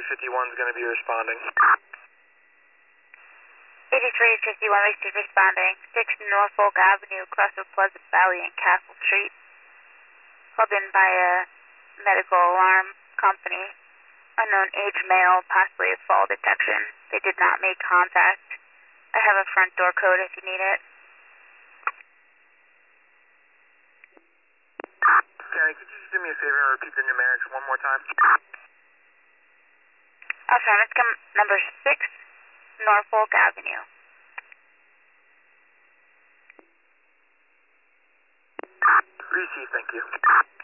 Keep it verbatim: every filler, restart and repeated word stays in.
fifty-one is going to be responding. eighty-three fifty-one is responding. six Norfolk Avenue, across from Pleasant Valley and Castle Street. Called in by a medical alarm company. Unknown age male, possibly a fall detection. They did not make contact. I have a front door code if you need it. Scanny, could you just do me a favor and repeat the numerics one more time? Affirmative, number six, Norfolk Avenue. Receive, thank you.